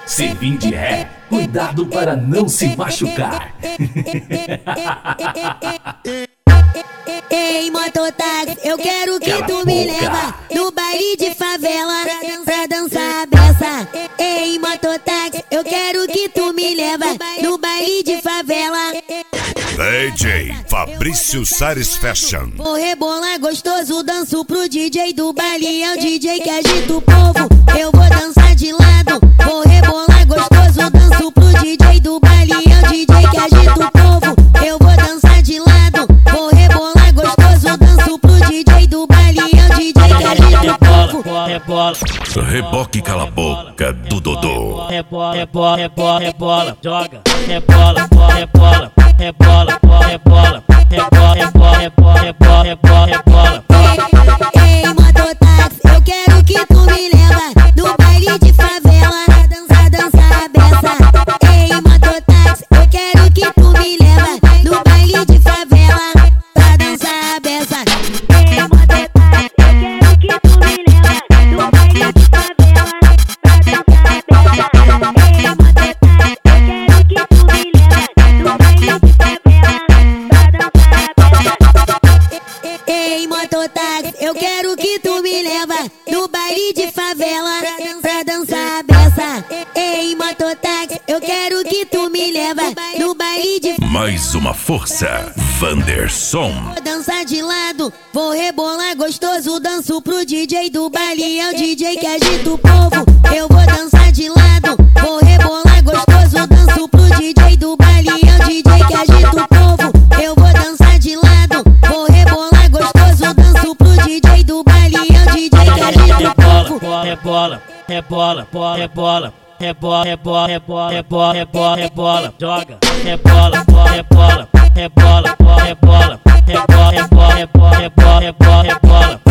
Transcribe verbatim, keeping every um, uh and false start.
Se vir de ré, cuidado para não se machucar. Ei, mototáxi, eu quero que Cala tu a me boca. leva no baile de favela pra dançar a beça. Ei, mototáxi, eu quero que tu me leva no baile de favela. D J Fabrício Sares Fashion. Vou rebolar gostoso, danço pro D J do baile. É o D J que agita o povo, eu vou dançar de lado. Vou rebolar gostoso, danço pro D J do baile. É o D J que agita o povo, eu vou dançar de lado. Vou rebolar gostoso, danço pro D J do baile. É o D J que agita o povo. Rebola, Reboque cala a boca do Dodô. rebola, rebola, rebola, rebola, joga, rebola, rebola, rebola, rebola, rebola, rebola, rebola, rebola, rebola, rebola. Ei, mototáxi, eu quero que tu me leva no baile de favela pra dançar, dançar a beça. Ei, mototáxi, eu quero que tu me leva no baile de favela pra dançar a beça. Ei, mototáxi, eu quero que tu me leva no baile de favela pra dançar a beça. Ei, mototáxi, eu quero que tu me leva no baile de favela pra dançar a beça. Ei, mototáxi, eu quero que tu me leva no baile de favela pra dançar a beça. Ei, mototáxi, eu quero que tu me leva no baile de Mais uma força, Vanderson. Vou dançar de lado, vou rebolar gostoso, danço pro D J do baile. É o D J que agita o povo, eu vou dançar de lado. Vou rebolar gostoso, danço pro D J do baile. É o D J que agita o povo, eu vou dançar de lado. Vou rebolar gostoso, danço pro D J do baile. É o D J que agita o povo. Rebola, rebola, rebola, rebola, rebola, rebola, rebola, rebola, rebola, rebola, joga, rebola, rebola, rebola, rebola, rebola, rebola, rebola, rebola, rebola, rebola.